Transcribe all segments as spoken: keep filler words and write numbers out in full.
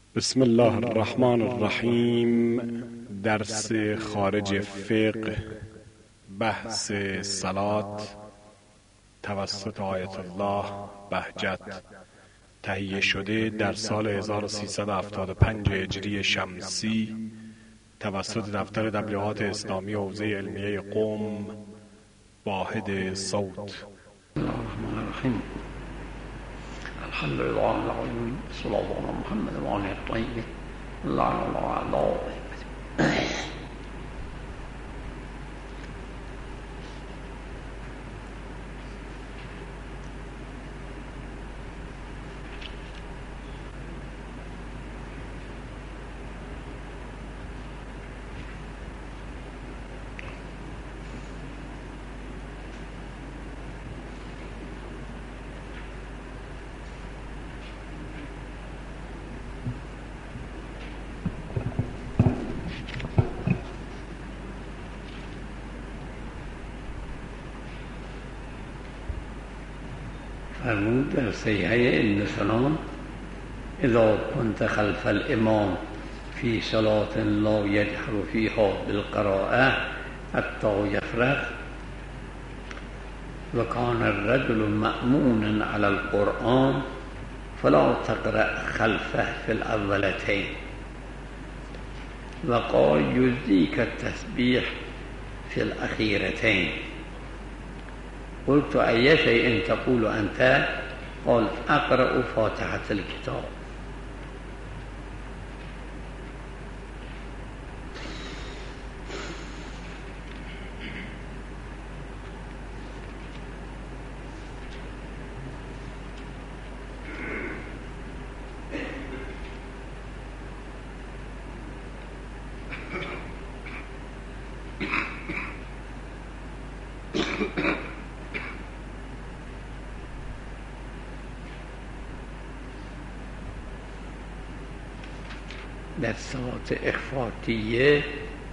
بسم الله الرحمن الرحیم. درس خارج فقه، بحث صلات توسط آیت الله بهجت، تهیه شده در سال هزار و سیصد و هفتاد و پنج هجری شمسی توسط دفتر تبلیغات اسلامی حوزه علمیه قم، واحد صوت. بسم الله الرحمن الرحیم. الحمد لله رب العالمین، صلی الله علی محمد و آله الطاهرین. اللهم صل علی فرمود در صحیحه ابن سلام: اذا كنت خلف الامام في صلاة لا يجهر فيها بالقراءة حتى يفرغ وكان الرجل مأمونا على القرآن فلا تقرأ خلفه في الأولتين وقال يجزيك التسبيح في الأخيرتين. قلت أي شيء تقول أنت؟ قال أقرأ فاتحة الكتاب. در صلات اخفاتیه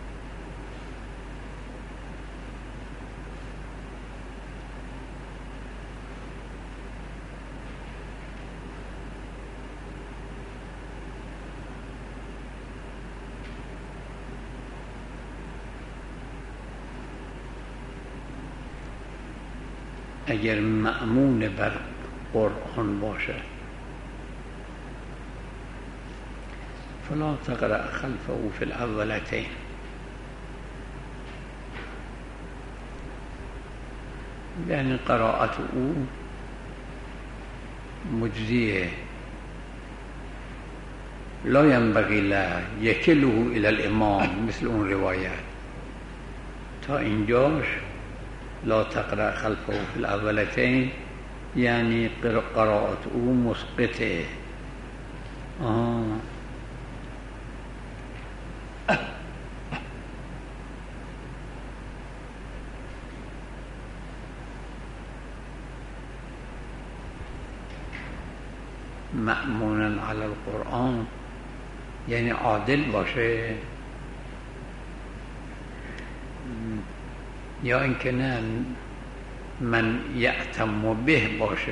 اگر مأمون بر قرآن باشه فلا تقرأ خلفه في الأولتين، یعنی قرائت او مجزیه، لا ينبغي له يكله إلى الإمام مثل اون روایت. تا اینجاش لا تقرأ خلفه في الأولتين یعنی قرائت او مسقطه. آه مأمونا علی القرآن یعنی عادل باشه، یا اینکه نه من یأتم به باشه،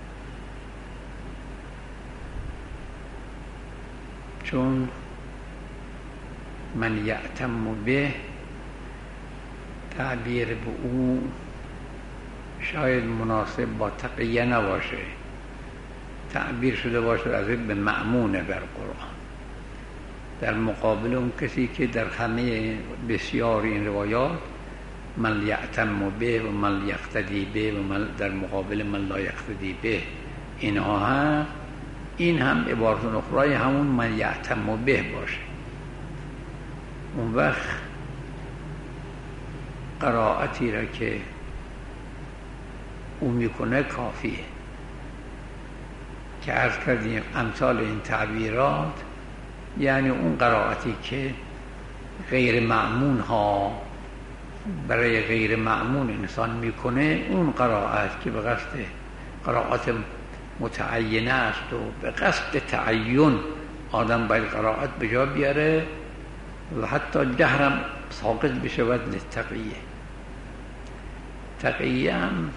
چون من یأتم به تعبیر به او شاید مناسب با تقیه نباشه، تعبیر شده باشه از به مأمون بر قرآن، در مقابل اون کسی که در همه بسیار این روایات من یأتم به و من یقتدی به و من در مقابل من لا یقتدی به اینها هم، این هم عبارت اخرای همون من یأتم به باشه. اون وقت قرائتی را که او میکنه کافیه که عرض کردیم امثال این تعبیرات یعنی اون قرائتی که غیر مأمون ها برای غیر مأمون انسان میکنه، اون قرائت که به قصد قرائت متعینه است و به قصد تعین آدم باید قرائت به جا بیاره و حتی جهرم ساقط بشود للتقیه. تقیه هم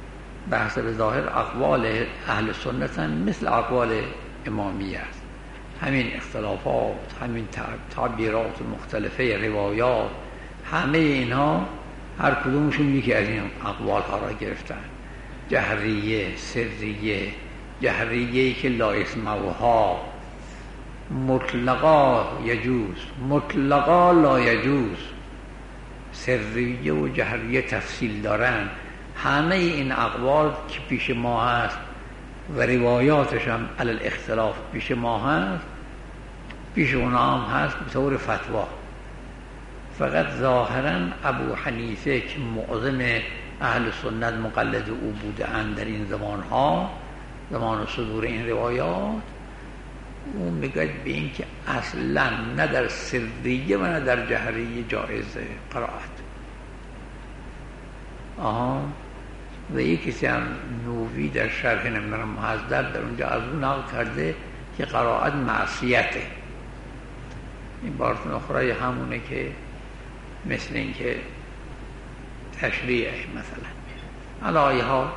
بحث به ظاهر اقوال اهل سنت مثل اقوال امامیه است، همین اختلافات، همین تعبیرات مختلفه روایات، همه اینها هر کدومشون یکی از این اقوال ها را گرفتن. جهریه، سریه، جهریه‌ای که لا اسمعوها، مطلقا یجوز، مطلقا لا یجوز. سریه و جهریه تفصیل دارن. همه این اقوال که پیش ما هست و روایاتش هم علی اختلاف پیش ما هست، پیش اونا هم هست به طور فتوا. فقط ظاهرا ابو حنیفه که معظم اهل سنت مقلد او بوده اند در این زمان ها، زمان صدور این روایات، اون میگه به این که اصلا نه در سریه و نه در جهریه جایزه قرائت. آها. و یک کسی هم نووی در شرح نمیدونم محضر در اونجا از اون نقل کرده که قرائت معصیته. این بارتون اخرای همونه که مثل این که تشریعه مثلا. علایه ها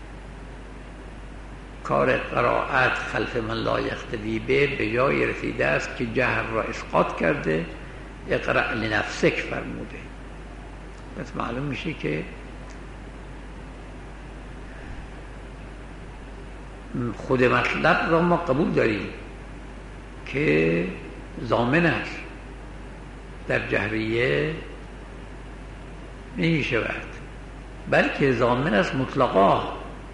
کار قرائت خلف من لا یقتدی به به جای رسیده است که جهر را اسقاط کرده، اقرأ لنفسک فرموده. پس معلوم میشه که خود مطلب را ما قبول داریم که ضامن است، در جهریه نمی شود، بلکه ضامن است مطلقا.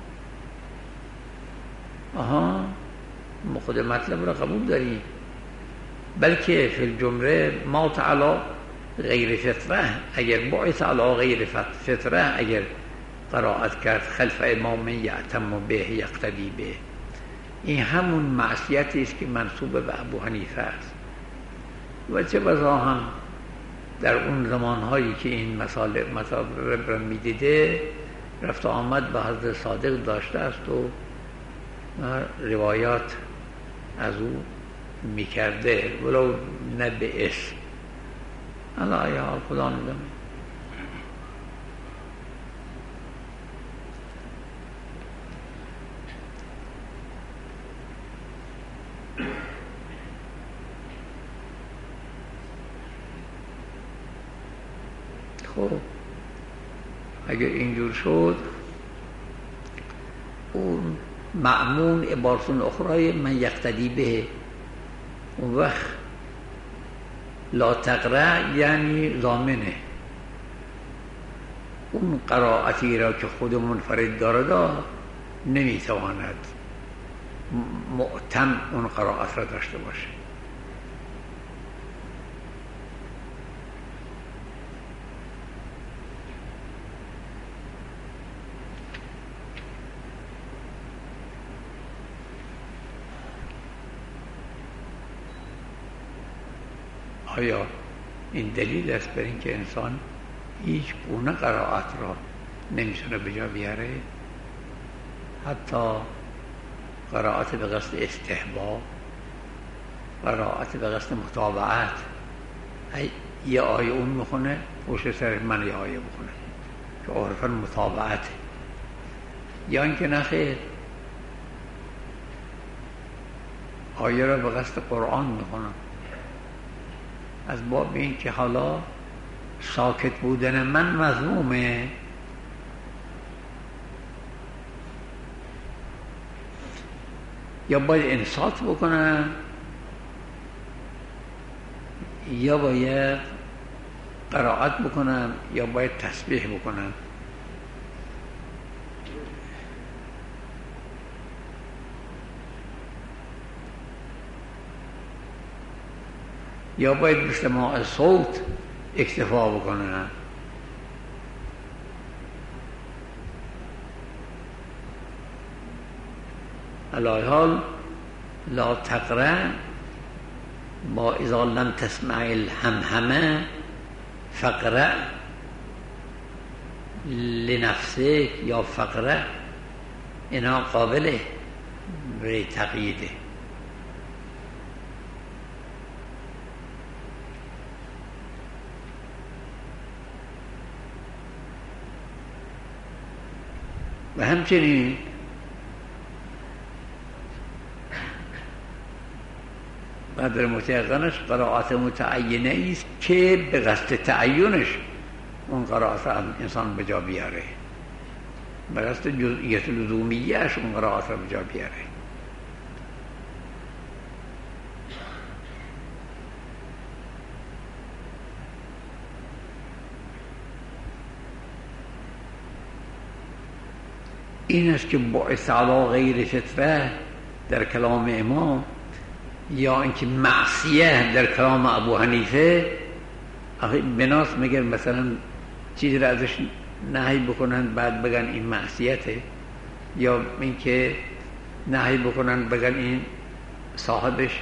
آها، ما خود مطلب را قبول داریم، بلکه فی الجمله ما تعالی غیر فطره، اگر بعث علی غیر فطره اگر قرائت کرد خلف امام یعتم به یقتدی به، این همون معصیتی است که منسوب به ابو حنیفه است. و چه بسا هم در اون زمانهایی که این مسائل مطالب را میدیده رفت آمد به حضرت صادق داشته است و روایات از او میکرده ولو نه به اسم. الله یا خدا ندم. خب اگر اینجور شد، اون مأمون عبارتون اخرای من یقتدی به، اون وقت لا تقرأ یعنی ضامنه. اون قرائتی را که خود منفرد دارد نمیتواند معتم اون قرائت را داشته باشه. آیا این دلیل است بر اینکه انسان هیچ گونه قرائت را نمیتونه به جا بیاره، حتی قرائت به قصد استحباب، قرائت به قصد متابعت، یه آیه اون میخونه پشت سر من یه آیه بخونه که عرفاً متابعت، یا اینکه نخیر آیه را به قصد قرآن میخونم از باب این که حالا ساکت بودن من مذمومه، یا باید انصات بکنم یا باید قرائت بکنم یا باید تسبیح بکنم. یا باید به سماع صوت اکتفا بکنم. علی حال لا تقرأ با اذا لم تسمع الهمهمه فقرأ لنفسك یا فقرأ، اینا قابله به تقییده. و همچنین قدر متيقنش قرائت متعینه است که به قصد تعینش اون قرائت انسان به جا بیاره، به قصد جزئیت لزومیهش اون قرائت رو به جا بیاره. این است که باعث علا غیر فطره در کلام امام یا اینکه معصیه در کلام ابو حنیفه بناس میگن مثلا چیزی را ازش نهی بکنن بعد بگن این معصیته، یا اینکه نهی بکنن بگن این صاحبش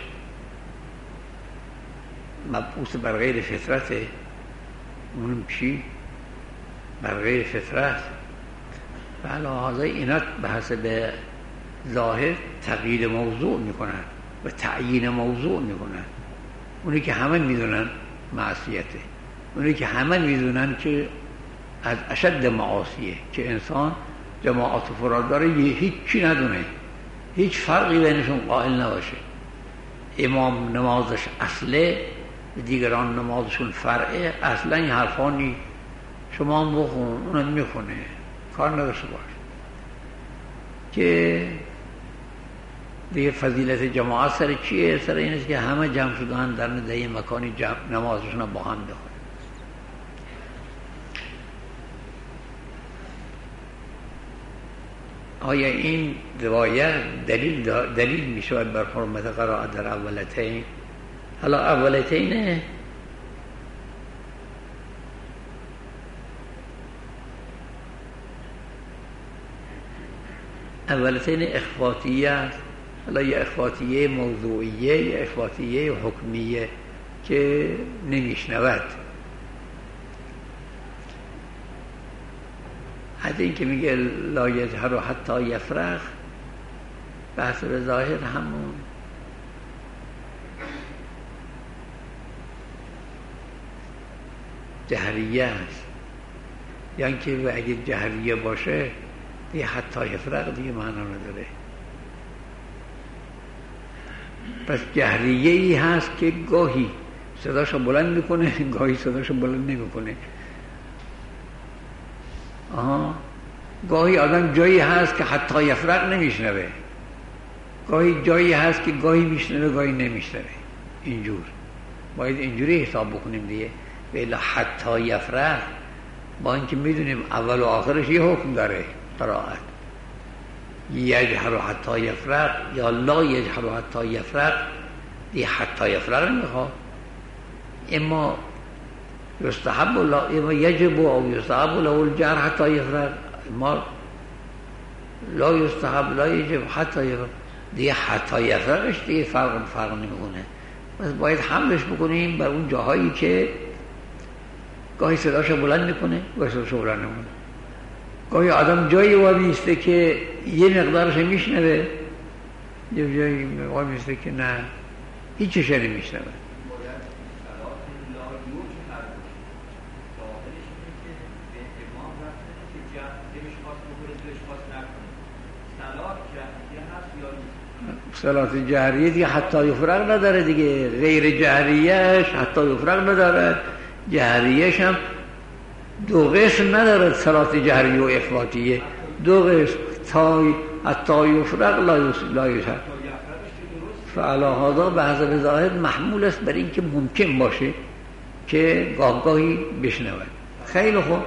مبعوث بر غیر فطرته، اونم چی؟ بر غیر فطرت. بله حاضر اینا به حسب ظاهر تغییر موضوع میکنن و تعیین موضوع میکنن. اونی که همه میدونن معصیته، اونی که همه میدونن که از اشد معاصیه که انسان جماعت فراد داره یه هیچی ندونه، هیچ فرقی بینشون قائل نباشه. امام نمازش اصله، دیگران نمازشون فرعه، اصلا این حرفانی شما هم بخون اونم میخونه، کار نداشته باش که دیگه فضیلت جماعت سر چیه؟ سر این است که همه جمع شدن در ندهی مکانی جمع نمازشون با هم بخونه. آیا این روایت دلیل دلیل می شود بر حرمت قرائت در اولتین؟ حالا اولتین اولتین اخفاتیه است. حالا یه اخفاتیه موضوعیه، یه اخفاتیه حکمیه که نمیشنود. از این که میگه لا یجهر حتی یفرغ، بحث به ظاهر همون جهریه است، یعنی که اگه جهریه باشه دیگه حتی یفرغ دیگه معنا نداره. پس جهریه ای هست که گاهی صداشو بلند میکنه، گاهی صداشو بلند نمیکنه. آها، گاهی آدم جایی هست که حتی یفرغ نمیشنوه، گاهی جایی هست که گاهی میشنوه گاهی نمیشنوه. اینجور باید اینجوری حساب بکنیم دیگه. بلا حتی یفرغ با اینکه میدونیم اول و آخرش یه حکم داره قرائت، یجهر حتی یفرغ یا لا یجهر حتی یفرغ، دیگه حتی یفرغ نمیخواد. اما یستحب لا اما یجب او یستحب له الجهر حتی یفرغ، اما لا یستحب لا یجب حتی یفرغ، دیگه حتی یفرغش دیگه فرق فرق نمیکنه. پس باید حملش بکنیم بر اون جاهایی که گاهی صداشو بلند میکنه گاهی صداشو بلند نمیکنه. گاهی آدم جایی وامیسته که یه مقدارش میشنوه، یه جایی وامیسته که نه هیچش نمیشنوه. صلات جهریه دیگه حتی یفرغ نداره دیگه، غیر جهریهش حتی یفرغ نداره، جهریهش هم دو قسم نداره. صلات جهریه و اخفاتیه دو قسم، تا حتی یفرغ لا یجهر. فعلی هذا به حسب ظاهر محمول است بر این که ممکن باشه که گاه گاهی بشنود. خیلی خوب،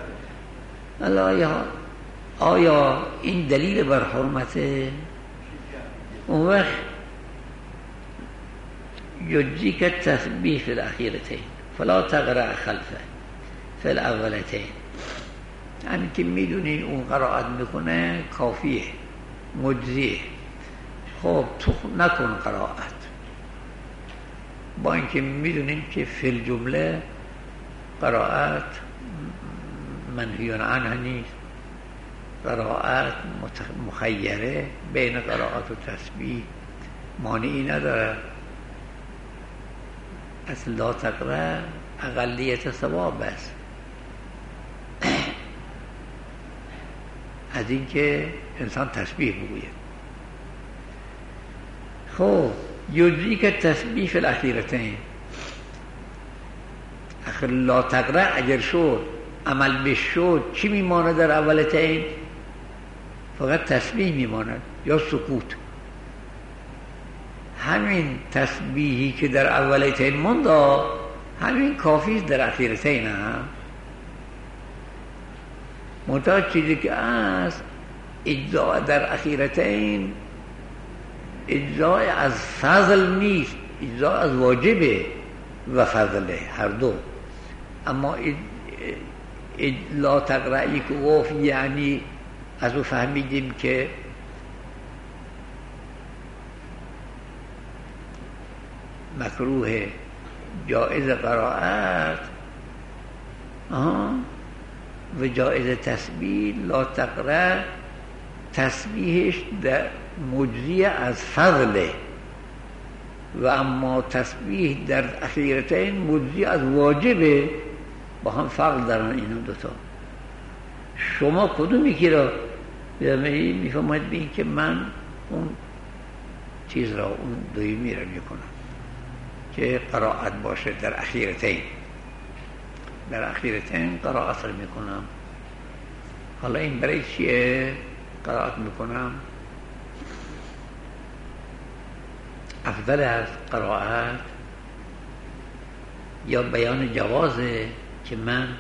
آیا آیا این دلیل بر حرمت؟ اون وقت یجزیک التسبیح فی الاخیرتین فلا تقرأ خلفه فی الاولتین. همین که میدونین اون قرائت میکنه کافیه، مجزیه. خب تو نکن قرائت، با اینکه میدونین که فی الجمله قرائت منهی عنها نیست، قرائت مخیره بین قرائت و تسبیح مانعی نداره. اصل لا تقرأ اقلیت ثواب است از این که انسان تسبیح بگوید. خب یجزی که تسبیح فی الاخیرتین. اخر لا تقرأ اگر شد عمل بشد چی میماند در اولتین؟ فقط تسبیح میماند یا سکوت. همین تسبیحی که در اولتین مونده همین کافی در اخیرتین هم منتها چیزی که از اجزاء در اخیرتین اجزاء از فضل نیست، اجزاء از واجبه و فضله هر دو. اما لا تقرأی که گفت یعنی از او فهمیدیم که مکروه جائز قرائت و جائز تسبیح. لا تقرأ تسبیحش در مجزی از فضله و اما تسبیح در اخیرتین مجزی از واجبه، با هم فرق دارن اینا دوتا. شما کدوم یکی را میفهمید به این که من اون چیز را اون دویمی را میکنم که قرائت باشه در اخیرتین، در اخیرتین قرائت را میکنم. حالا این برای چیه قرائت میکنم؟ افضل از قرائت یا بیان جوازه که من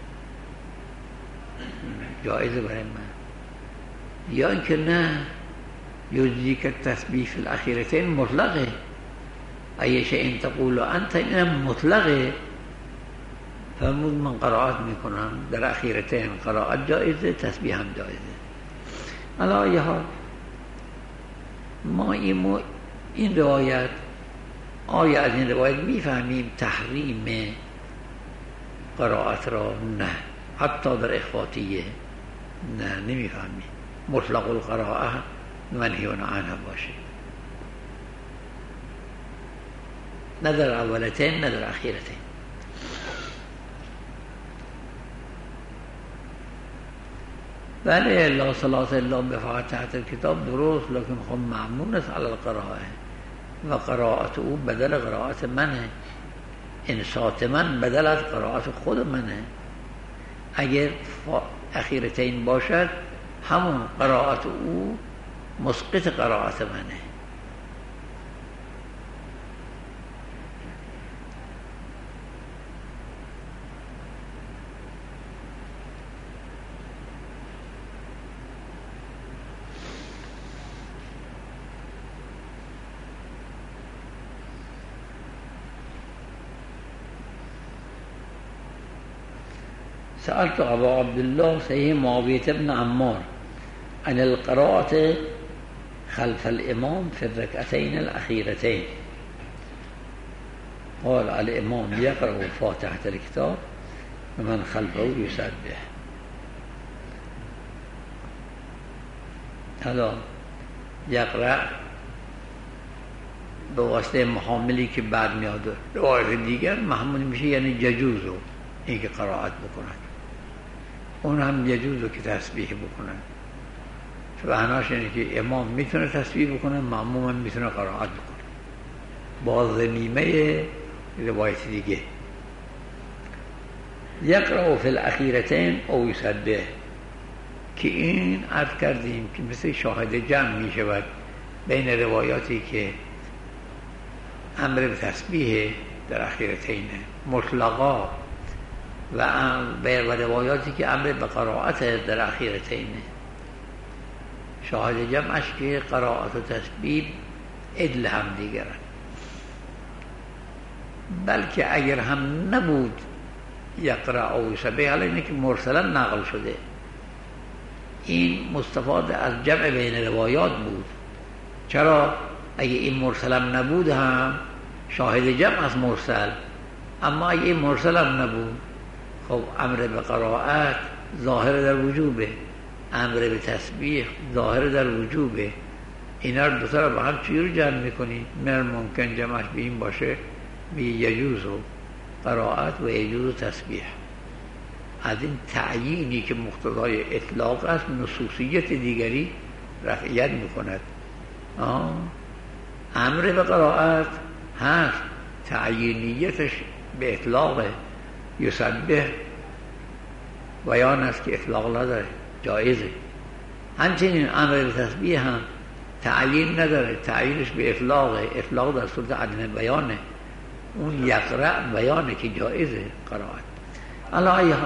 جایزه برای من، یا اینکه نه یجزی که تسبیح فی الاخیرتین مطلقه. ایه شیء تقول انت اینم مطلقه. فرمود من قرائت میکنم در اخیرتین، قرائت جایزه، تسبیح هم جایزه. علی ای حال ما این این روایت آیا از این روایت میفهمیم تحریم قرائت را؟ نه، حتی در اخواتیه نه نمیفهمیم. مطلق القراءه منهی عنها باشه، نه در اولتین نه در اخیرتین. بله لا صلاة الا بفاتحة الكتاب درست، لیکن خب معمول است علی القراءه و قرائت او بدل قرائت منه، انصات من بدل از قرائت خود منه. اگر اخیرتین باشد همون قرائت او مسقط قرائت منه. سألت أبا عبد الله سيد معاوية بن عمار عن القراءة خلف الإمام في الركعتين الأخيرتين. قال الإمام يقرأ فاتحة الكتاب ومن خلفه يسبح. هذا يقرأ به واسطه محاملی که بعد میاد. روایت دیگر محمول میشه یعنی ججوزو این که قرائت بکنن، اون هم یجوزو که تسبیح بکنن. معناش اینه که امام میتونه تسبیح بکنه، مأموم هم میتونه قرائت بکنه با ضمیمه روایت دیگه. یقرأ فی الاخیرتین او یسبح، که این عرض کردیم که مثل شاهد جمع میشود بین روایاتی که امر به تسبیح در اخیرتین مطلقا و به روایاتی که امر به قرائت در اخیرتین. شاهد جمعش که قرائت و تسبیح عدل هم دیگرن. بلکه اگر هم نبود یقرأ او یسبح، حالا اینه که مرسلا نقل شده، این مستفاد از جمع بین روایات بود. چرا؟ اگه این مرسل هم نبود هم شاهد جمع از مرسل، اما اگه این مرسل هم نبود خب امر به قرائت ظاهر در وجوبه، امر به تسبیح ظاهر در وجوبه. اینا رو دو تا با هم چی رو جمع میکنی؟ من ممکن جمعش به این باشه به یجوز و قرائت و یجوز و تسبیح. از این تعیینی که مقتضای اطلاق است نصوصیت دیگری رفعیت میکند. آه. امر به قرائت هست، تعیینیتش به اطلاق یسبح بیان است که اطلاق نداره، جایزه. همچنین امر به تسبیح هم تعیین نداره، تعیینش به اطلاق، اطلاق در صورت عدم بیانه. اون یقرأ بیانه که جایزه قرائت. الله ایها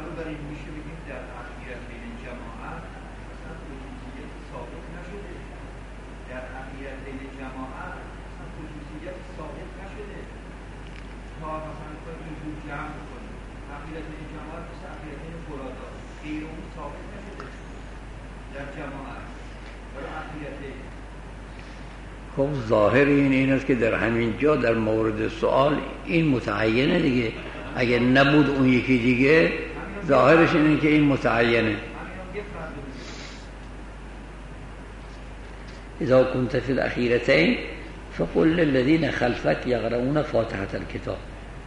خب ظاهر این این است که در همین جا در مورد سوال این متعینه دیگه. اگر نبود اون یکی دیگه ظاهرش اینه که این متعینه. اذا كنت في الاخيرتين فقل للذين خلفك يقرؤون فاتحة الكتاب.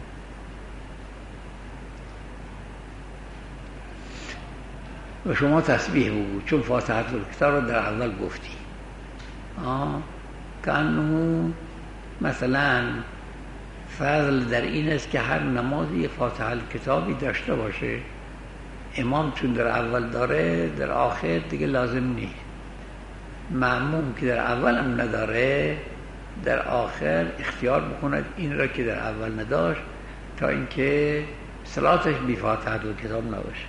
و شما تسبیح بگو، چون فاتحة الکتاب رو در اول گفتی. آه کانه مثلا فضل در این است که هر نمازی فاتحه الکتابی داشته باشه. امام چون در اول داره در آخر دیگه لازم نیست. مأموم که در اول هم نداره در آخر اختیار بکند این را که در اول نداشت تا اینکه صلاتش بی فاتحه الکتاب نباشه.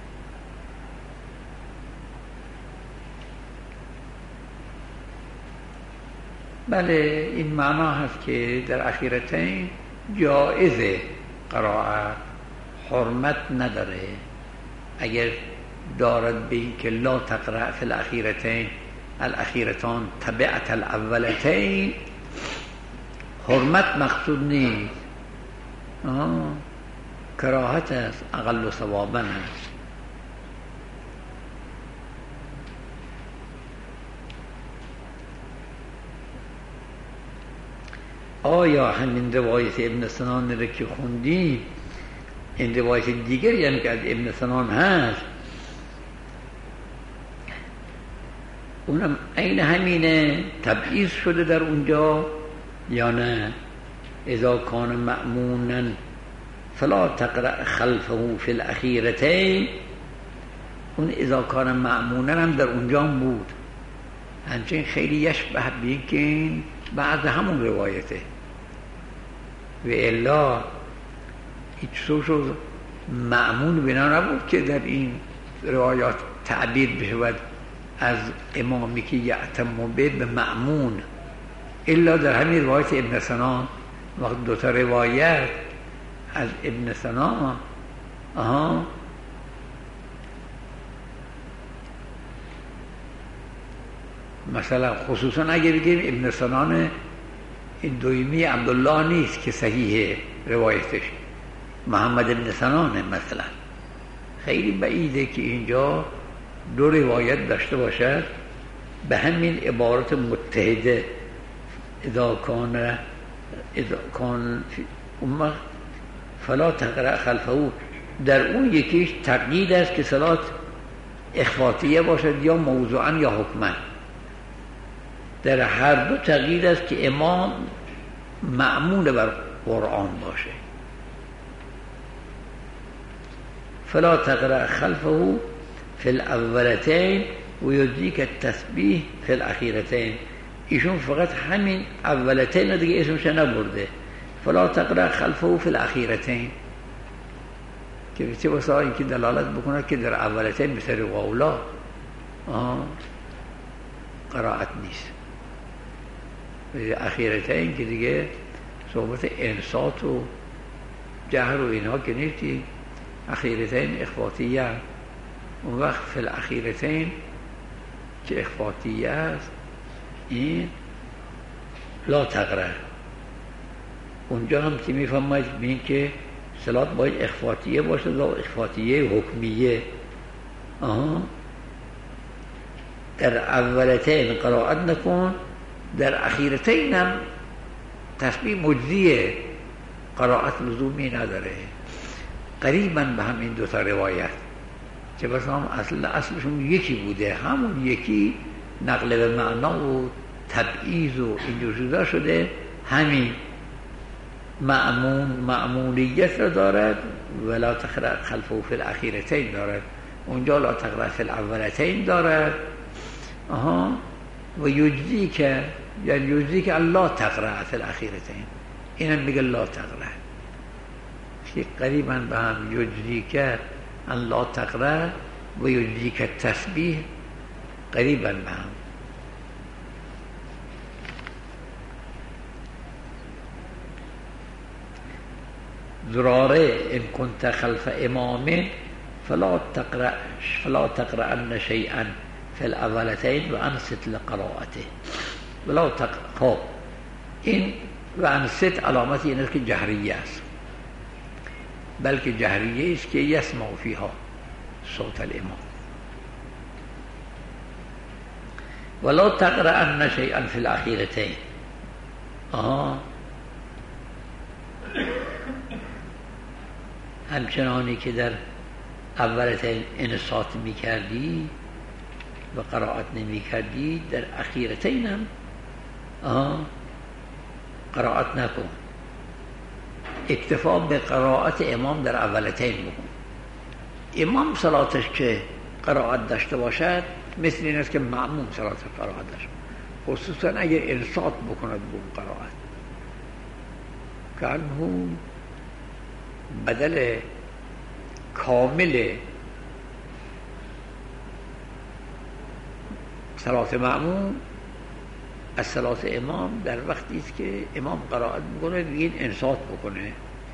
بله این معنا هست که در اخیرتین جایزه قرائت، حرمت نداره. اگر دارد به این که لا تقرأ فی الاخیرتین الاخیرتان تبعت الاولتین، حرمت مقصود نیست، کراهت است، اقل و ثوابا است. آیا همین روایت ابن سنان رو که خوندیم این روایت دیگری هم که از ابن سنان هست اونم عین همینه تبعیض شده در اونجا یا نه؟ اذا کان مأمونا فلا تقرأ خلفه فی الاخیرتین، اون اذا کان مأمونا هم در اونجا بود. همچنین خیلی یشبه بین که بعد همون روایته و الا هیچ سوشو مأمون بنا نبود که در این روایات تعبیر بشود از امامی که یعتم به به مأمون، الا در همین روایت ابن سنان وقت دوتا روایت از ابن سنان آها مثلا خصوصا اگه بگیم ابن سنان این دویمی عبدالله نیست که صحیح روایتش، محمد ابن سنانه مثلا، خیلی بعیده که اینجا دو روایت داشته باشد به همین عبارت متحده اذا کان اذا کان امه فلا تقرأ خلفه. در اون یکیش تقیید است که صلات اخفاتیه باشد یا موضوعا یا حکما. در هر دو تقیید است که امام مأمون بر قرآن باشه. فلا تقرأ خلفه فی الاولتین و یجزیک التسبیح فی الاخیرتین. ایشون فقط همین اولتین دیگه اسمش نبرده، فلا تقرأ خلفه فی الاخیرتین، که چه واسه این که دلالت بکنه که در اولتین مثل قولا قرائت نیست. اخیرتین که دیگه صحبت انصات و جهر و اینها که نیستی، اخیرتین اخفاتیه. اون وقت فی الاخیرتین که اخفاتیه است این لا تقرأ. اونجا هم که میفهمید بین که صلات باید اخفاتیه باشه، لا اخفاتیه حکمیه. آها در اولتین قرائت نکن، در اخیرتین هم تسبیح مجزیه، قرائت لزومی نداره. قریباً به همین دو تا روایت چه بس هم اصل اصلشون یکی بوده، همون یکی نقل به معنا و تبعیض و اینجور چیزا شده، همین مأمون مأمونیت را دارد ولا تقرأ خلفه فی الاخیرتین دارد، اونجا لا تقرأ فی الاولتین دارد. آها و یجزی که یعنی یجزی که الله تقرأ فی الاخیرتین، اینم میگه لا تقرأ، که قریبا به هم یجزی که الله تقرأ و یجزی که تسبیح قریبا به هم. زراره ان كنت خلف امام فلا تقرأ فلا تقرأن شيئا في الاولتين وانصت لقراءته ولا تقرأ. خب این وانصت علامت این است که جهریه است، بلکه جهریه است که یسمع فیها صوت الامام. ولا تقرأن شيئا في الاخيرتين. آها همچنانی که در اولتین انصات می کردی و قرائت نمی کردی، در اخیرتین هم آه قرائت نکن، اکتفا به قرائت امام در اولتین بکن. امام صلاتش که قرائت داشته باشد مثل این است که مأموم صلاتش قرائت داشته، خصوصا اگر انصات بکند به اون قرائت، که انهو بدل کامل صلات مأموم از صلات امام در وقتی است که امام قرائت بکنه بگید انصات بکنه،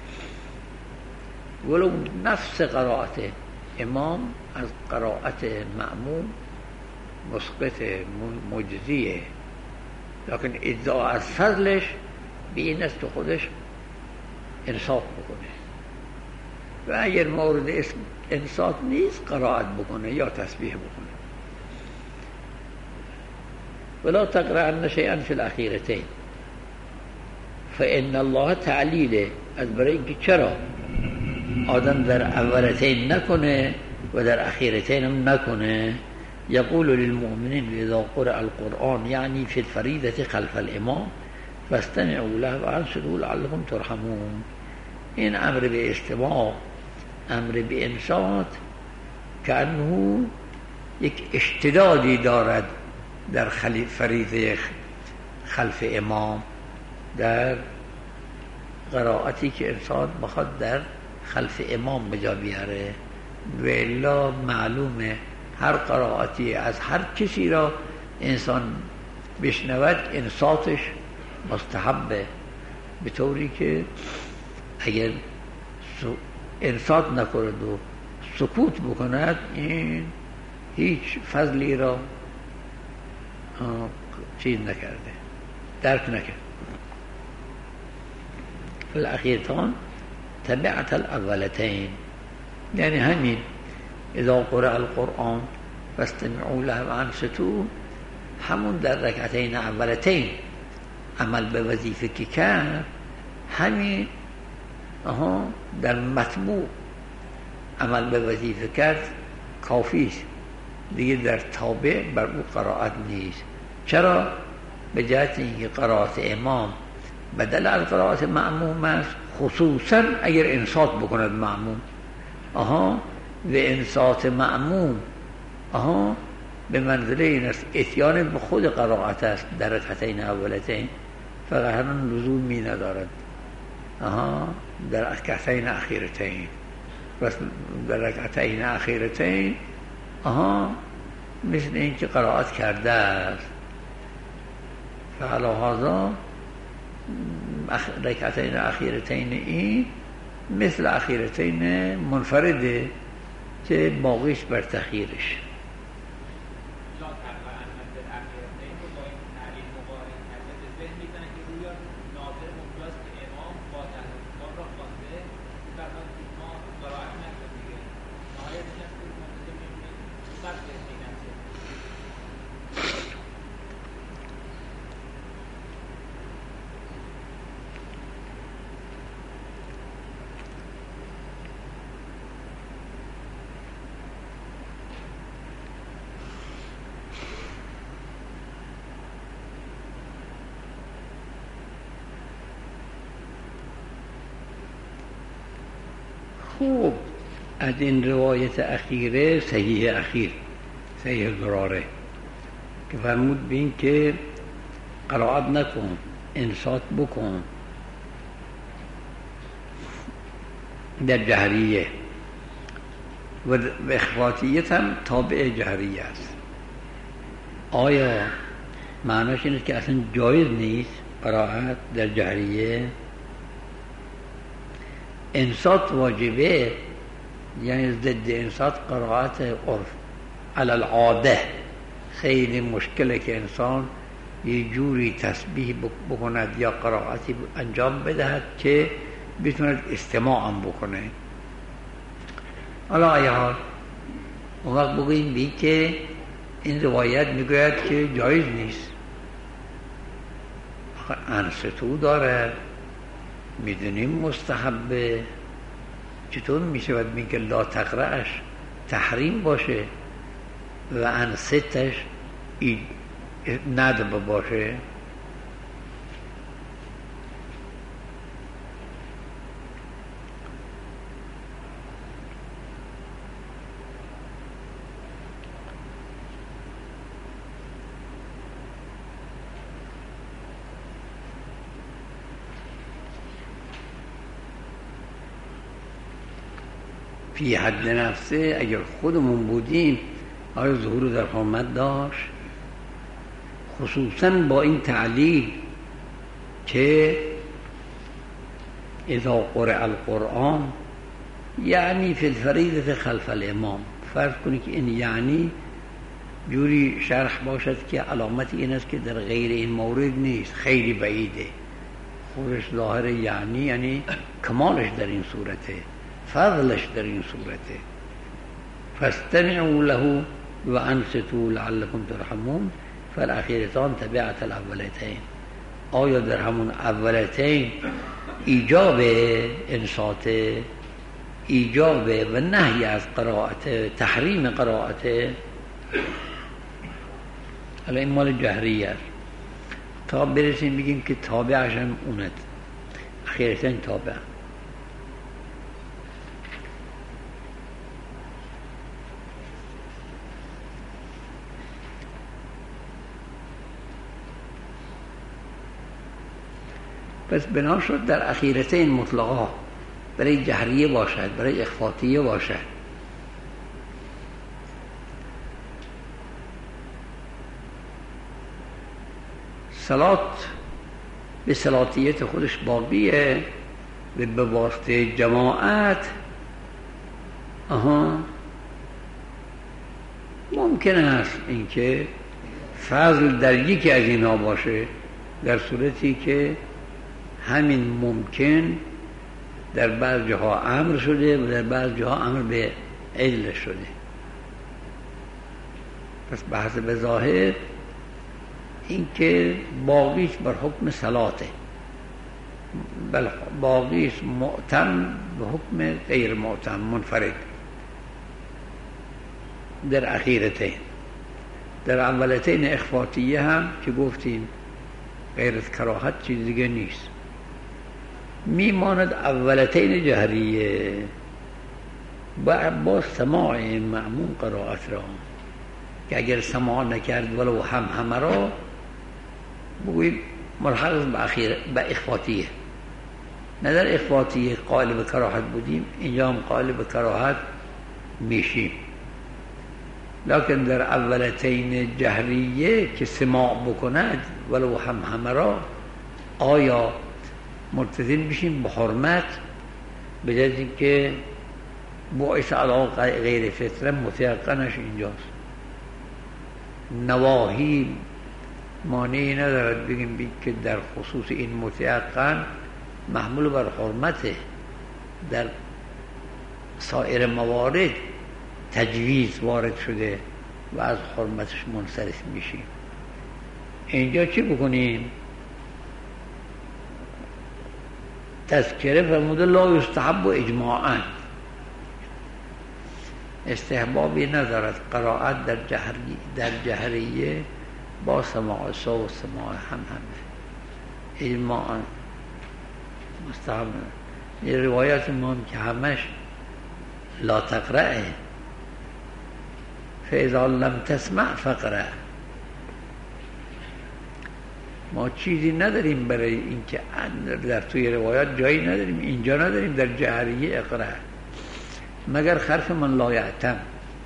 ولو نفس قرائت امام از قرائت مأموم مسقط مجزیه، لیکن ادعا از فضلش به این است که خودش انصات بکنه، و اگر مورد اسم انصات نیست قرائت بکنه یا تسبیح بکنه. ولا تقرأن شيئا في الاخیرتین فان الله تعلیله، از برای اینکه چرا آدم در اولتین نکنه و در اخیرتین هم نکنه. یقول للمؤمنین اذا قرأ القرآن یعنی فی الفریضة خلف الامام فاستمعوا له وانصتوا لعلكم ترحمون. این امر به استماع، امر به انصات، که انه یک اشتدادی دارد در فریضه خلف امام، در قرائتی که انسان بخواد در خلف امام بجا بیاره. و الا معلومه هر قرائتی از هر کسی را انسان بشنود انصاتش مستحبه، به طوری که اگر انصات نکند و سکوت بکند این هیچ فضلی را چیز نکرده، درک نکرد. الاخیرتان تبعت الاولتین، یعنی همین اذا قرأ القرآن فاستمعوا له وانصتوا، همون در رکعتین اولتین عمل به وظیفه که کرد، همین آها در مطبوع عمل به وظیفه کرد کافی است دیگه، در تابع بر او قرائت نیست. چرا؟ به جهت اینکه قرائت امام بدل از قرائت مأموم است، خصوصا اگر انصات بکند مأموم. آها و انصات مأموم آها به منزله این است اتیان به خود قرائت است در رکعتین اولتین، فقط همون لزومی ندارد آها در رکعتین اخیرتین. بس در رکعتین اخیرتین آها مثل این که قرائت کرده است، فعلا هذا رکعتین اخیرتین این مثل اخیرتین منفرده که باقیش بر تخییرش. خوب از این روایت اخیره صحیح اخیر صحیح زراره که فرمود بین که قرائت نکن، انصات بکن در جهریه و اخفاتیت هم تابع جهریه است. آیا معناش اینه که اصلا جایز نیست قرائت در جهریه؟ انصات واجبه، یعنی ضد انصات قرائت عرف علی العاده. خیلی مشکله که انسان یه جوری تسبیح بکند یا قرائتی انجام بدهد که بتوند استماع هم بکنه. حالا ای حال اون وقت بگوییم بی که این روایت میگوید که جایز نیست، انصتو داره، میدونیم مستحبه، چطور میشود بین که لا تقرأش تحریم باشه و انصتش ندب باشه؟ فی حد نفسه اگر خودمون بودیم آیا ظهور در حرمت داشت؟ خصوصا با این تعلیل که اذا قرأ القرآن یعنی فی الفریضة خلف الامام. فرض کنید که این یعنی جوری شرح باشد که علامت این است که در غیر این مورد نیست، خیلی بعیده. خودش ظاهر یعنی یعنی کمالش در این صورته، فضلش در این صورته. فاستمعوا له و انصتوا لعلكم ترحمون. فالاخیرتان تبعت الاولتین. آیا در همون اولتین ایجاب انصات، ایجاب و نهی از قرائت، تحریم قرائت؟ حالا این مال جهریه است تا برسیم بگیم که تابعش هم اونت، اخیرتین تابع. پس بنا شد در اخیرتین مطلقا برای جهریه باشد، برای اخفاتیه باشد. صلات به صلاتیت خودش باقیه و به واسطه جماعت آها ممکن است اینکه فضل در یکی از اینا باشه، در صورتی که همین ممکن در بعض جاها امر شده و در بعض جاها امر به عدل شده. پس بحث به ظاهر این که باقیش بر حکم صلاته، بل باقیش معتم به حکم غیر معتم منفرد در اخیرتین. در اولتین اخفاتیه هم که گفتیم غیر از کراهت چیز دیگه نیست، میماند اولتین جهریه با, با سماع معموم قرائت را که اگر سماع نکرد ولو هم همه را بگوید ملحق به اخیر به اخفاتیه. نه در اخفاتیه قائل به کراهت بودیم، اینجا هم قائل به کراهت میشیم. لکن در اولتین جهریه که سماع بکند ولو هم همه را آیا ملتزم بشیم به حرمت به جزی که باعث علاقه غیر فطره متیقنش اینجاست. نواهی مانعی ندارد بگیم بید که در خصوص این متیقن محمول بر حرمته، در سایر موارد تجویز وارد شده و از حرمتش منصرف میشیم. اینجا چی بکنیم؟ تذکره فرموده لا یستحب و اجماعاً، استحبابی ندارد قرائت در جهری در جهریه با سماع سو و سماع هم همه اجماعاً مستحب. یه روایت ما هم که همش لا تقرأ، فاذا لم تسمع فقرأ. ما چیزی نداریم برای اینکه در توی روایات جایی نداریم، اینجا نداریم در جهریه اقرأ، مگر حرف من لا یعتم.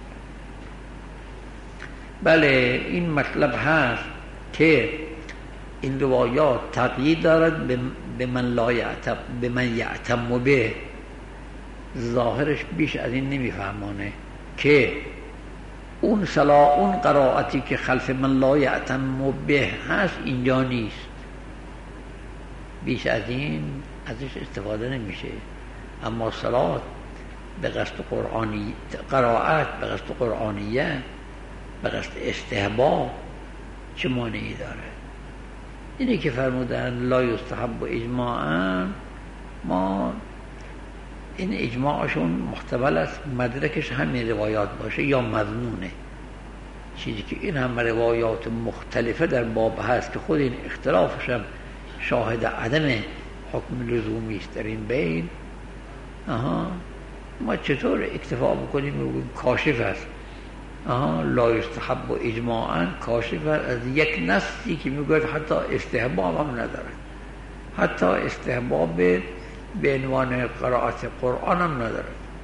بله این مطلب هست که این روایات تقیید دارد به من لا یعتم، به من یعتم به، ظاهرش بیش از این نمیفهمانه که اون صلا اون قرائتی که خلف من لا یعتم به هست اینجا نیست، بیش از این ازش استفاده نمیشه. اما صلات به قصد قرآنی، قرائت به قصد قرآنیه، به قصد استحباب چه مانعی داره؟ اینی که فرمودن لا یستحب اجماعا، ما این اجماعشون محتمل است مدرکش همین روایات باشه یا مظنونه، چیزی که این هم روایات مختلفه در باب هست که خود این اختلافش هم شاهد عدم حکم لزومی است در این بین. آها ما چطور اکتفا بکنیم و بگیم کاشف است؟ آها لا یستحب اجماعا کاشف از یک نصی که میگوید حتی استحباب هم نداره، حتی استحباب به عنوان قرائت قرآن هم نداره.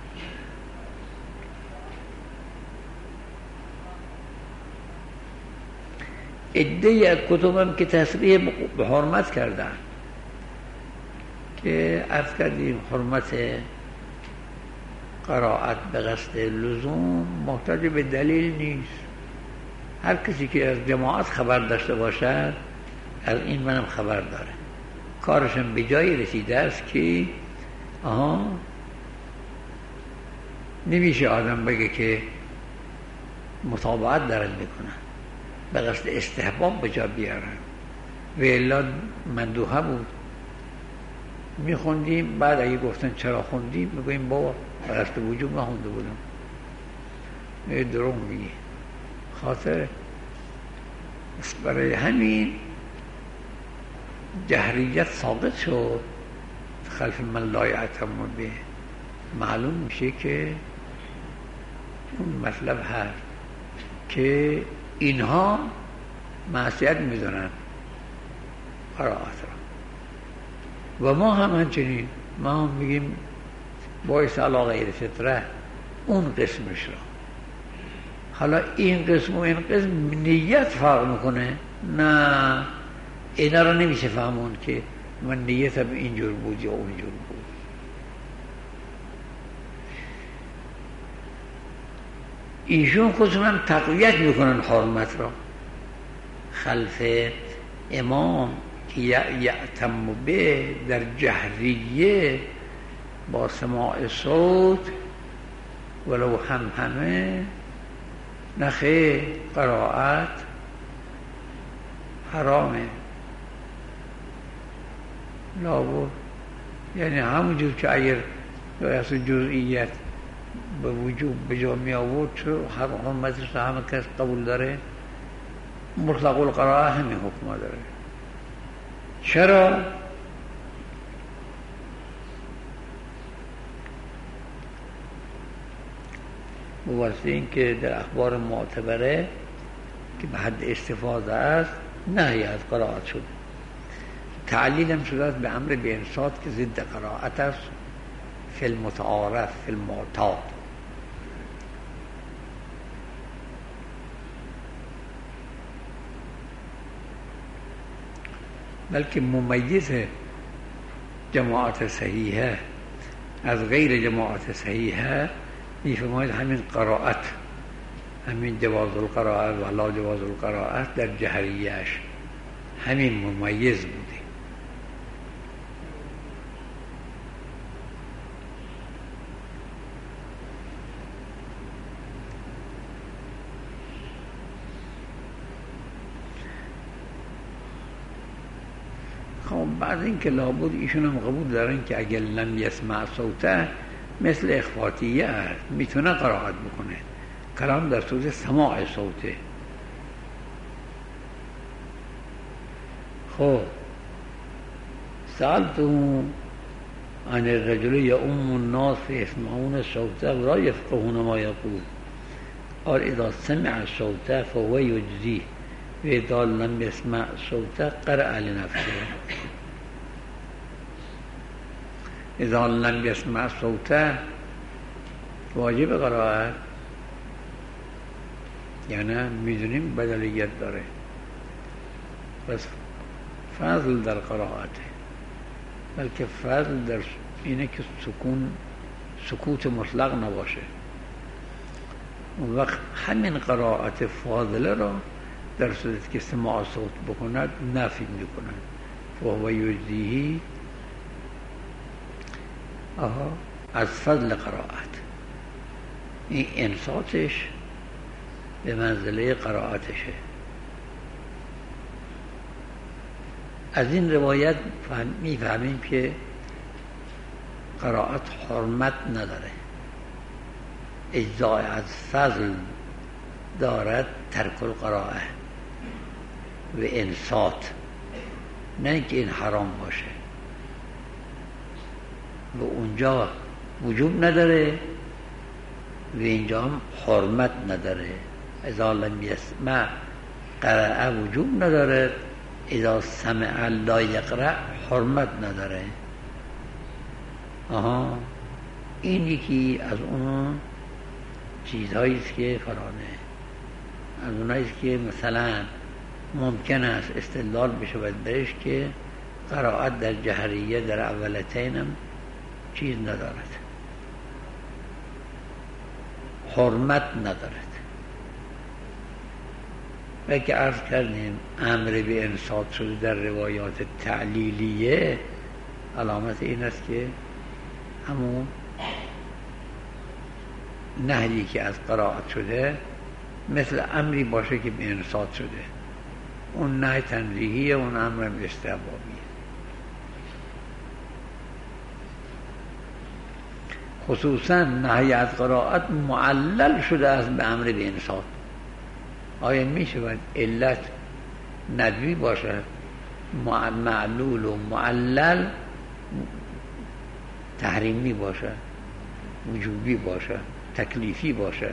عده از کتب هم که تصریح به حرمت کردن که عرض کردیم حرمت قرائت به قصد لزوم محتاج به دلیل نیست. هر کسی که از جماعت خبر داشته باشد از این منم خبر داره، کارشم به جایی رسیده است که آها نمیشه آدم بگه که مطابقت دارن میکنن، به قصد استحباب به جا بیارن. و الا مندوحه بود میخوندیم، بعد اگه گفتن چرا خوندیم میگویم بابا به قصد وجوب نخونده بودم، میگه دروغ میگی. خاطر برای همین جهریت ساقط شد خلف من لا یعتم به، معلوم میشه که اون مطلب هست که اینها معصیت میدونن قرائت را و ما هم همچنین، ما هم میگیم باعث علا غیر فطره اون قسمش را. حالا این قسم و این قسم نیت فرق میکنه؟ نه، اینا رو نمیشه فهمون که من نیتم اینجور بود یا اونجور بود. ایشون خودشون هم تقویت میکنن حرمت را خلف امام که یعتم به در جهریه با سماع صوت ولو هم همه نخه قرائت حرامه لابد، یعنی همونجور که اگر اصلا جزئیت به وجوب به جا می آورد چون حرمتش همه کس قبول داره، مطلق القرائه همین حکم داره. چرا؟ بواسطه این که در اخبار معتبره که به حد استفاده است نهی از قرائت شده، تعلیل هم شده است به امر به انصات که ضد قرائت است فی المتعارف فی المعتاد. بلکه ممیز جماعت صحیحه از غیر جماعت صحیحه میفرماید همین قرائت، همین جواز القرائت و لا جواز القرائت در جهریهش همین ممیز بوده. خب بعد این که لابد ایشون هم قبول دارن که اگر لم یسمع صوته مثل اخواتیه هست، میتونه قرائت بکنه، کلام در صورت سماع صوته. خب سألتم ان الرجل یؤم الناس یسمعون الصوت ولا یفقهون ما یقول اور اذا سمع الصوت فهو یجزیه و اذا لم يسمع الصوت قرأ لنفسه. اذا لم يسمع الصوت واجب قرائت، یعنی میدونیم بدلیت داره، بس فضل در قرائته، بلکه فضل در اینه که سکون سکوت مطلق نباشه. اون وقت همین قرائت فاضله را در صورتی که سماع صوت بکند نفی میکند. فهو یجزیه آها از فضل قرائت، این انصاتش به منزله قرائتشه. از این روایت میفهمیم که قرائت حرمت نداره، اجزاء از فضل دارد ترک القرائه و انصات، نه اینکه این حرام باشه. و اونجا وجوب نداره و اینجا هم حرمت نداره. اذا لم یسمع قرأ وجوب نداره، اذا سمع لا یقرأ حرمت نداره. آها این یکی از اون چیزهایی است که فرانه، از اونایی است که مثلا ممکن است استدلال بشه بهش که قرائت در جهریه در اولتین هم چیز ندارد، حرمت ندارد. و که عرض کردیم امر به انصات شده در روایات تعلیلیه، علامت این است که همون نهی که از قرائت شده مثل امری باشه که به انصات شده. اون نهی تنزیهیه، اون امر استحبابیه. خصوصا نهی از قرائت معلل شده است به امر به انصات. آیا می شود علت ندوی باشه، معلول و معلل تحریمی باشه، وجوبی باشه، تکلیفی باشه؟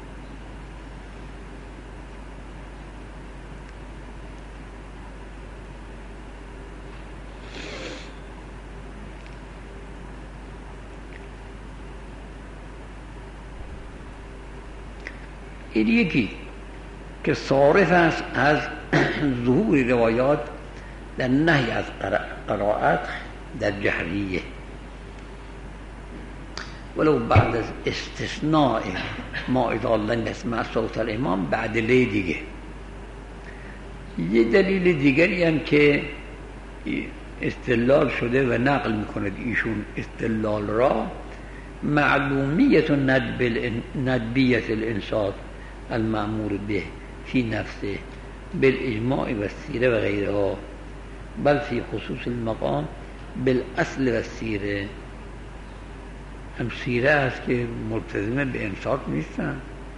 این یکی که صارف است از ظهور روایات در نهی از قرائت در جهریه، ولو بعد از استثناء ما اذا لم يسمع صوت الامام بعد لی دیگه. یه دلیل دیگری هم که استدلال شده و نقل میکند ایشون استدلال را، معلومیت ندبیت الانصات المأمور به فی نفسه بالاجماع و السیره و غیرها، بل فی خصوص المقام بالاصل و السیره. هم سیره است که ملتزم به انصات نیستن،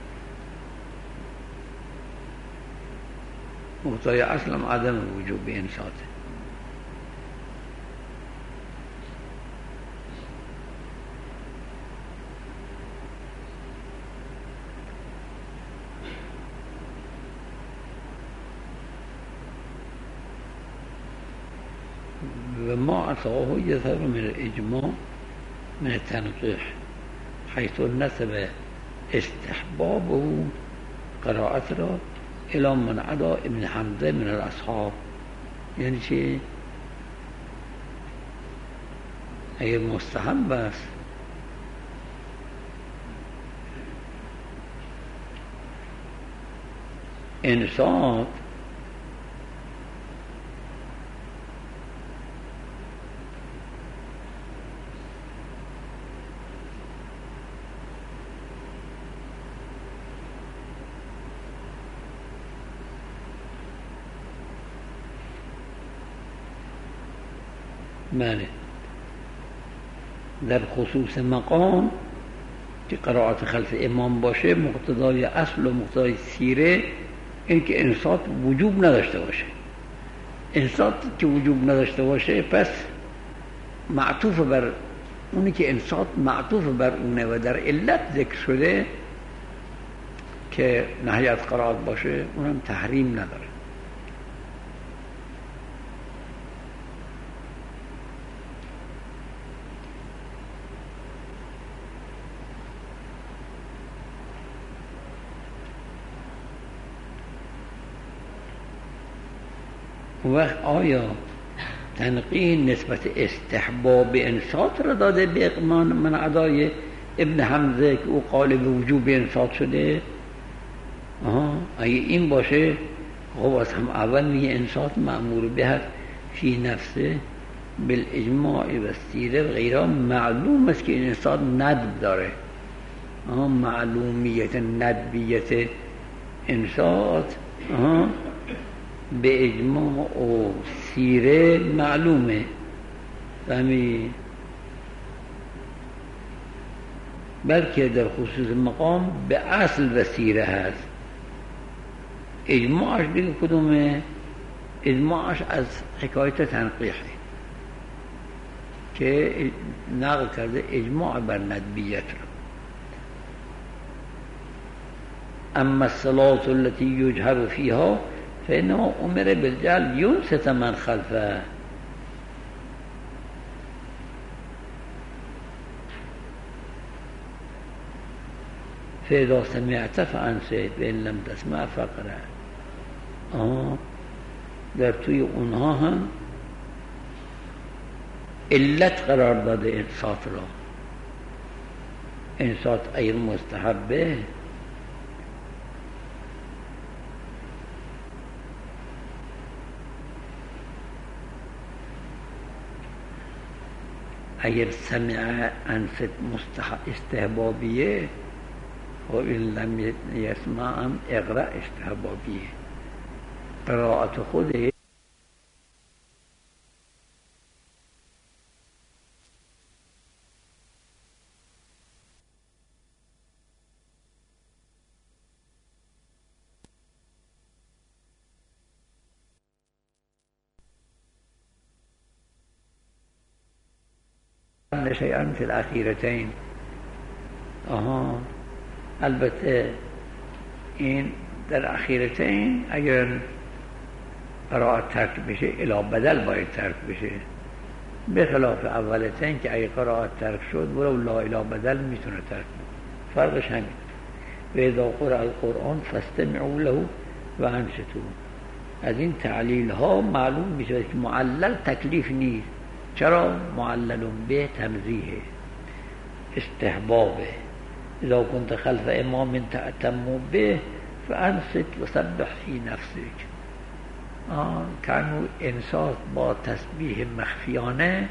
مقتضای اصلا عدم وجوب به انصات. و ما اطاعه یظهر من الاجماع من التنقیح حیث نسب استحبابه قرائت را الى من عدا ابن حمزه من الاصحاب. یعنی چه؟ اگر مستحب است انصات، بله، در خصوص مقام که قرائت خلف امام باشه مقتضای اصل و مقتضای سیره این که انصات وجوب نداشته باشه. انصات که وجوب نداشته باشه پس معطوف بر اونی که انصات معطوف بر اونه و در علت ذکر شده که نهی از قرائت باشه، اونم تحریم نداره. وقت آیا تنقیح نسبت استحباب انصات را داده به اقمان من ادای ابن حمزه که او قال به وجوب انصات شده؟ آها، اگه این باشه خب از هم اول میگه انصات مأمور به هست فی نفسه بالاجماع و سیره و غیره. معلوم است که این انصات ندب داره. آها، معلومیت ندبیت انصات آها به اجماع و سیره معلومه. فهمی؟ بلکه در خصوص مقام به اصل و سیره هست. اجماعش دیگه کدومه؟ اجماعش از حکایت تنقیحه که نقل کرده اجماع بر ندبیت رو. اما الصلاة التي يجهر فيها فإنما امر بالجهل ينصت من خلفه. فإذا سمعت فأنصت وإن لم تسمع فاقرأ. آه در توی اونها هم علت قرار داده انصات را. انصات غیر مستحبه، اگر سمع انصت مستحب استحبابیه و این لم یسمع هم اقرأ استحبابیه. قرائت خوده شیئا فی الاخیرتین. آها، البته این در اخیرتین اگر قرائت ترک بشه الی بدل باید ترک بشه، به خلاف اولتین که اگر قرائت ترک شد ولو لا الی بدل میتونه ترک بشه. فرقش همین. و اذا قرأ القرآن فاستمعوا له و انصتوا. از این تعلیل ها معلوم میشه که معلل تکلیف نیست. چرا؟ معلل به تمزیه استحبابه. اذا كنت خلف امام تأتم به فانصت وسبح فی نفسك. کانو انصات با تسبیح مخفیانه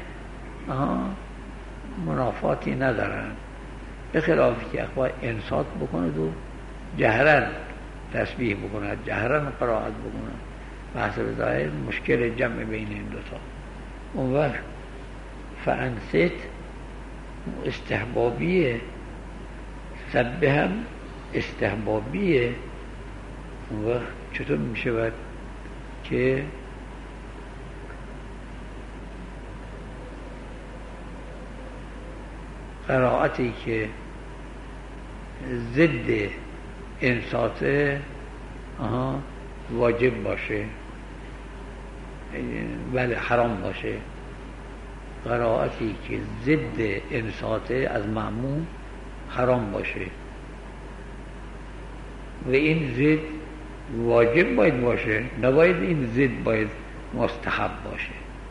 منافاتی ندارن، به خلافی که اخواه انصات بکند و جهرن تسبیح بکند، جهرن قرائت بکند. و حسب ظاهر مشکل جمع بین این دوتا. اون وقت فانصت استحبابیه، سبه هم استحبابیه. اون وقت چطور می شود که قرائتی که ضد انصات آها واجب باشه ولی حرام باشه، قرائتی که ضد انصات از مأموم حرام باشه و این ضد واجب باید باشه، نباید این ضد باید مستحب باشه.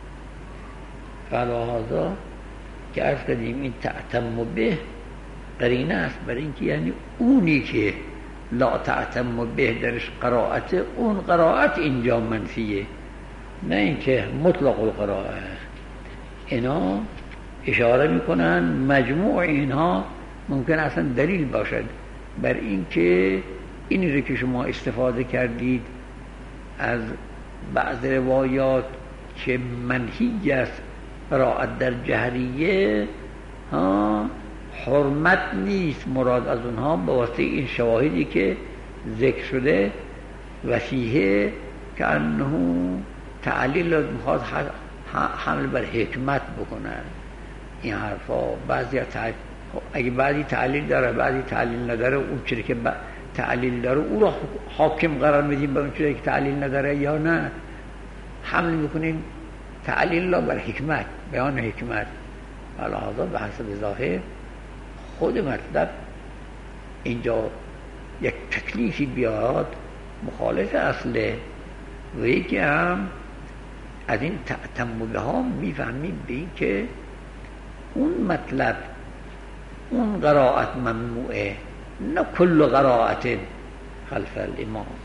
فلهذا که عرض کردیم این تعتم به قرینه است برای اینکه یعنی اونی که لا تعتم به درش قرائت، اون قرائت اینجا منفیه، نه اینکه مطلق القرائه. اینا اشاره میکنن مجموع اینها ممکن اصلا دلیل باشد بر اینکه این رو که شما استفاده کردید از بعض روایات که منهی است قرائت در جهریه ها حرمت نیست، مراد از اونها به واسطه این شواهدی که ذکر شده وفیه که انه تعلیل میخواد حمل بر حکمت بکنن. این حرفا بعضی تع... اگه بعضی تعلیل داره بعضی تعلیل نداره، اون چیزی که ب... تعلیل داره او رو حاکم قرار میدیم به اون چیزی که تعلیل نداره یا نه حمل میکنیم تعلیل را بر حکمت، بیان حکمت. لحاظا به حسب ظاهر خود مطلب اینجا یک تکلیفی بیاد مخالف اصله و یکی هم از این تأمله ها میفهمیم به این که اون مطلب اون قرائت ممنوعه، نه کل قرائت خلف الامام.